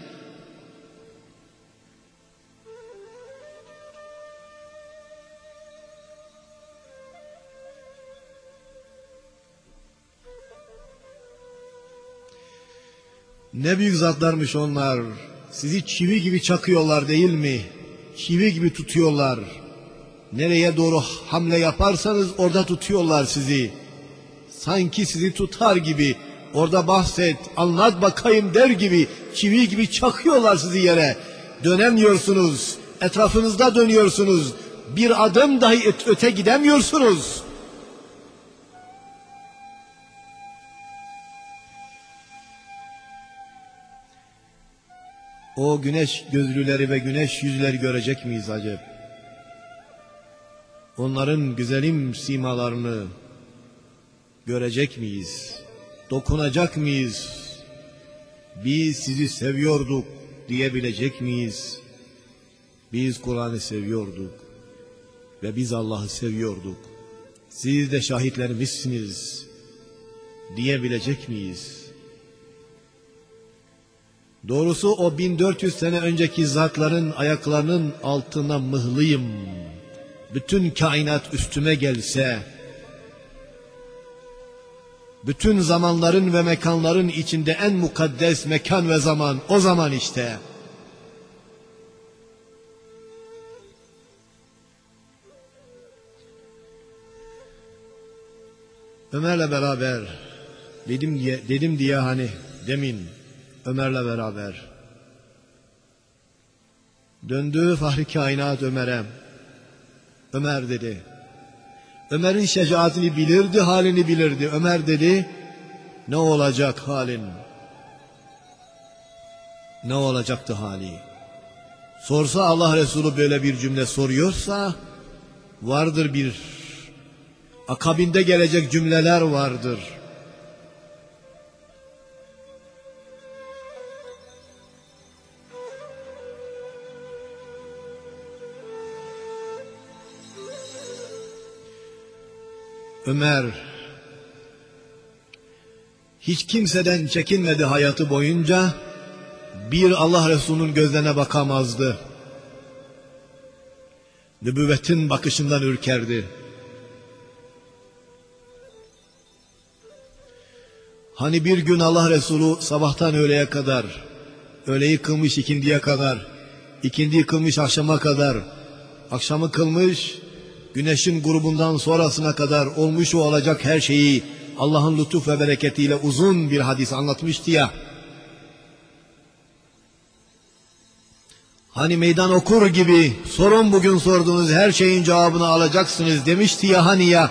Ne büyük zatlarmış onlar. Sizi çivi gibi çakıyorlar değil mi? Çivi gibi tutuyorlar. Nereye doğru hamle yaparsanız orada tutuyorlar sizi. Sanki sizi tutar gibi, orada bahset, anlat bakayım der gibi, çivi gibi çakıyorlar sizi yere. Dönemiyorsunuz, etrafınızda dönüyorsunuz. Bir adım dahi öte gidemiyorsunuz. O güneş gözlüleri ve güneş yüzleri görecek miyiz acep? Onların güzelim simalarını görecek miyiz? Dokunacak mıyız? Biz sizi seviyorduk diyebilecek miyiz? Biz Kur'an'ı seviyorduk ve biz Allah'ı seviyorduk. Siz de şahitlerimizsiniz diyebilecek miyiz? Doğrusu o bin dört yüz sene önceki zatların ayaklarının altına mıhlıyım. Bütün kainat üstüme gelse, bütün zamanların ve mekanların içinde en mukaddes mekan ve zaman o zaman işte. Ömer'le beraber dedim diye, dedim diye hani demin Ömer'le beraber döndü Fahri Kainat Ömer'e. Ömer dedi. Ömer'in şecaatini bilirdi, halini bilirdi. Ömer dedi, ne olacak halin? ne olacaktı hali? Sorsa Allah Resulü böyle bir cümle soruyorsa, vardır bir, akabinde gelecek cümleler vardır. Ömer hiç kimseden çekinmedi hayatı boyunca, bir Allah Resulü'nün gözlerine bakamazdı. Nübüvvetin bakışından ürkerdi. Hani bir gün Allah Resulü sabahtan öğleye kadar, öğleyi kılmış ikindiye kadar, ikindiyi kılmış akşama kadar, akşamı kılmış güneşin grubundan sonrasına kadar olmuş ve olacak her şeyi Allah'ın lütuf ve bereketiyle uzun bir hadis anlatmıştı ya. Hani meydan okur gibi sorun bugün sorduğunuz her şeyin cevabını alacaksınız demişti ya hani ya.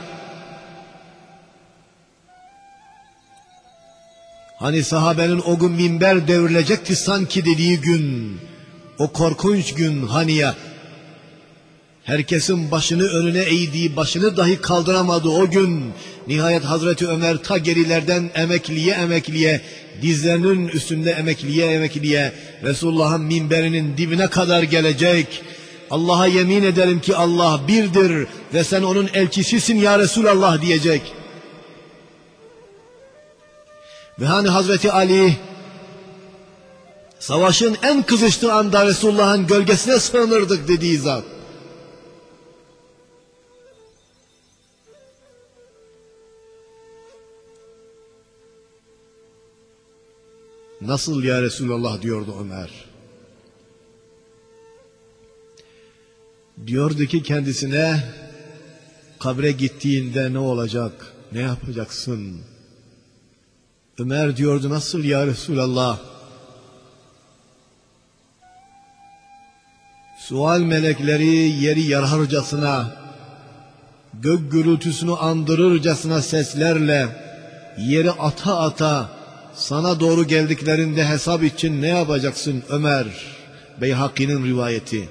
Hani sahabenin o gün minber devrilecekti sanki dediği gün, o korkunç gün hani ya. Herkesin başını önüne eğdiği, başını dahi kaldıramadığı o gün, nihayet Hazreti Ömer ta gerilerden emekliye emekliye, dizlerinin üstünde emekliye emekliye, Resulullah'ın minberinin dibine kadar gelecek. Allah'a yemin ederim ki Allah birdir ve sen onun elçisisin ya Resulallah diyecek. Ve hani Hazreti Ali, savaşın en kızıştığı anda Resulullah'ın gölgesine sığınırdık dediği zat. Nasıl ya Resulallah diyordu Ömer. Diyordu ki kendisine, kabre gittiğinde ne olacak, ne yapacaksın? Ömer diyordu, nasıl ya Resulallah? Sual melekleri yeri yararcasına, gök gürültüsünü andırırcasına seslerle yeri ata ata sana doğru geldiklerinde hesap için ne yapacaksın Ömer? Beyhaki'nin rivayeti.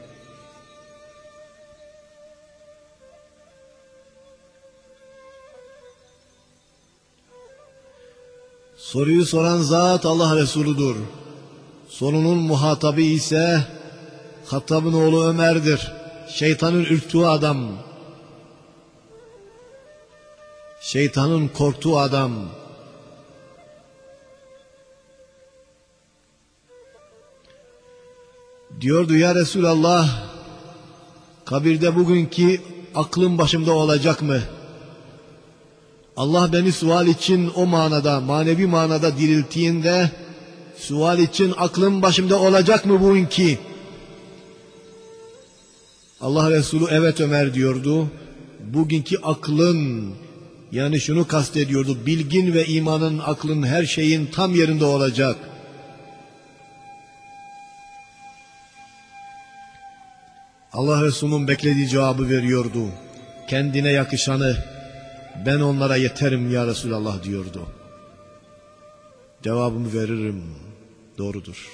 Soruyu soran zat Allah Resuludur. Sorunun muhatabı ise Hattab'ın oğlu Ömer'dir. Şeytanın ürktüğü adam. Şeytanın korktuğu adam. Diyordu ya Resulallah, kabirde bugünkü aklım başımda olacak mı? Allah beni sual için o manada, manevi manada dirilttiğinde, sual için aklım başımda olacak mı bugünkü? Allah Resulü evet Ömer diyordu. Bugünkü aklın, yani şunu kastediyordu, bilgin ve imanın, aklın, her şeyin tam yerinde olacak. Allah Resulü'nün beklediği cevabı veriyordu. Kendine yakışanı ben onlara yeterim ya Resulallah diyordu. Cevabımı veririm. Doğrudur.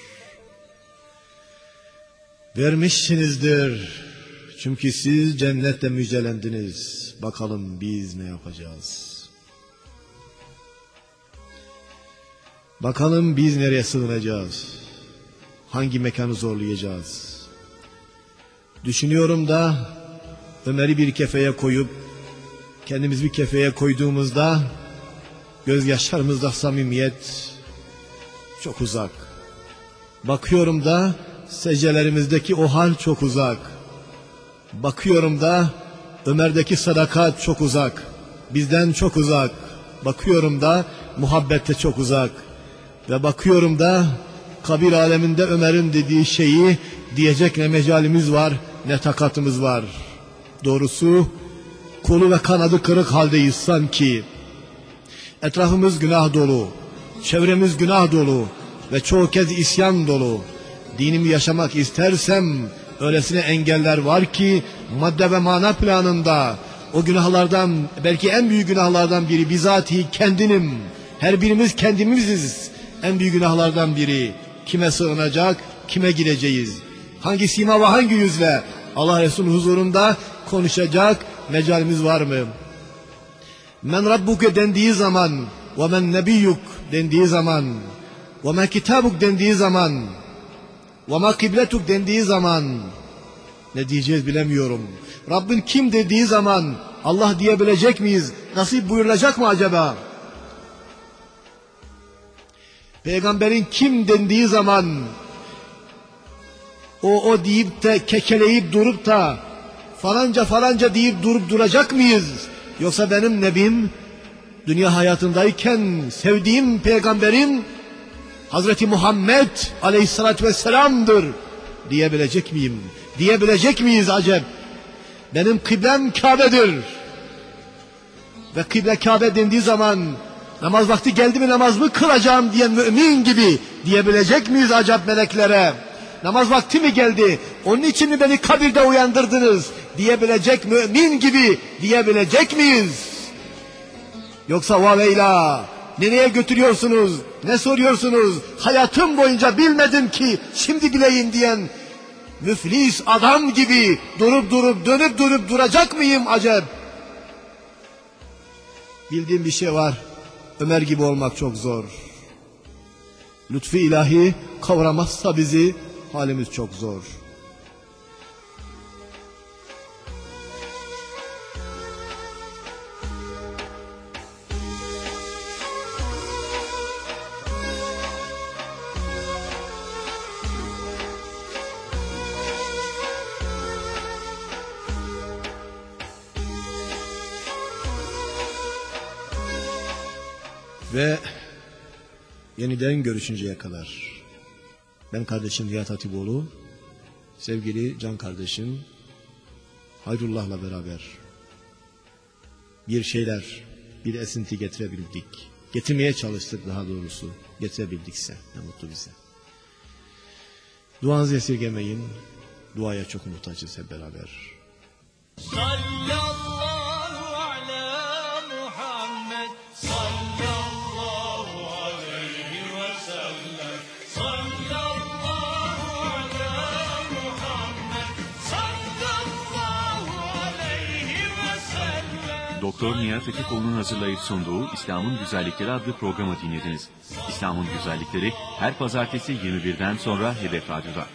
Vermişsinizdir. Çünkü siz cennette müjdelendiniz. Bakalım biz ne yapacağız? Bakalım biz nereye sığınacağız? Hangi mekanı zorlayacağız? Düşünüyorum da Ömer'i bir kefeye koyup kendimiz bir kefeye koyduğumuzda gözyaşlarımızda samimiyet çok uzak. Bakıyorum da secdelerimizdeki o hal çok uzak. Bakıyorum da Ömer'deki sadakat çok uzak. Bizden çok uzak. Bakıyorum da muhabbette çok uzak. Ve bakıyorum da kabir aleminde Ömer'in dediği şeyi diyecek ne mecalimiz var, ne takatımız var. Doğrusu kolu ve kanadı kırık haldeyiz sanki. Etrafımız günah dolu, çevremiz günah dolu ve çoğu kez isyan dolu. Dinimi yaşamak istersem öylesine engeller var ki madde ve mana planında o günahlardan, belki en büyük günahlardan biri bizatihi kendinim. Her birimiz kendimiziz. En büyük günahlardan biri kime sığınacak, kime gireceğiz? Hangi sima ve hangi yüzle Allah Resulü huzurunda konuşacak mecalimiz var mı? Men Rabbuke dendiği zaman, ve men nebiyyuk dendiği zaman, ve men kitabuk dendiği zaman, ve ma kibletuk dendiği zaman ne diyeceğiz bilemiyorum. Rabbin kim dediği zaman Allah diyebilecek miyiz? Nasip buyurulacak mı acaba? Peygamberin kim dendiği zaman o o deyip de kekeleyip durup da falanca falanca deyip durup duracak mıyız? Yoksa benim nebim dünya hayatındayken sevdiğim peygamberim Hazreti Muhammed Aleyhisselatü Vesselam'dır diyebilecek miyim? Diyebilecek miyiz acep? Benim kıblem Kabe'dir. Ve kıble Kabe dendiği zaman namaz vakti geldi mi namazımı kılacağım diyen mümin gibi diyebilecek miyiz acep meleklere? Namaz vakti mi geldi? Onun için mi beni kabirde uyandırdınız? Diyebilecek mümin gibi diyebilecek miyiz? Yoksa vaveyla nereye götürüyorsunuz? Ne soruyorsunuz? Hayatım boyunca bilmedim ki şimdi bileyim diyen müflis adam gibi durup durup dönüp durup duracak mıyım acep? Bildiğim bir şey var. Ömer gibi olmak çok zor. Lütfu ilahi kavramazsa bizi halimiz çok zor. Ve yeniden görüşünceye kadar ben kardeşim Nihat Hatipoğlu, sevgili can kardeşim Hayrullah'la beraber bir şeyler, bir esinti getirebildik. Getirmeye çalıştık daha doğrusu. Getirebildikse ne mutlu bize. Duanızı esirgemeyin. Duaya çok muhtacız hep beraber. Sallallahu ala Muhammed, sallallahu aleyhi ve sellem, sallallahu ala Muhammed, sallallahu aleyhi ve sellem. Doktor Nihat Hatipoğlu'nun hazırlayıp sunduğu İslam'ın Güzellikleri adlı programı dinlediniz. İslam'ın Güzellikleri her pazartesi yirmi birden sonra Hedef Radyo'da.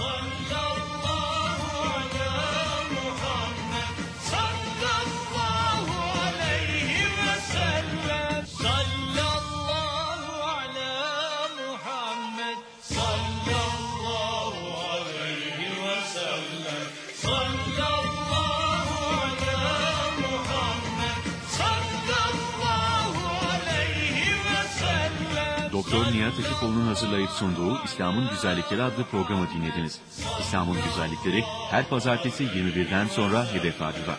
Doktor Nihat Hatipoğlu'nun hazırlayıp sunduğu İslam'ın Güzellikleri adlı programı dinlediniz. İslam'ın Güzellikleri her pazartesi yirmi birden sonra Hedef Radyo'da.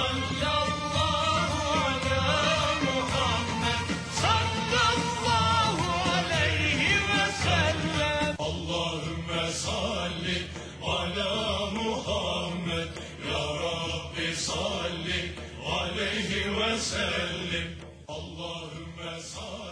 Allahümme salli ala Muhammed, ya Rabbi salli aleyhi ve sellem. Allahümme salli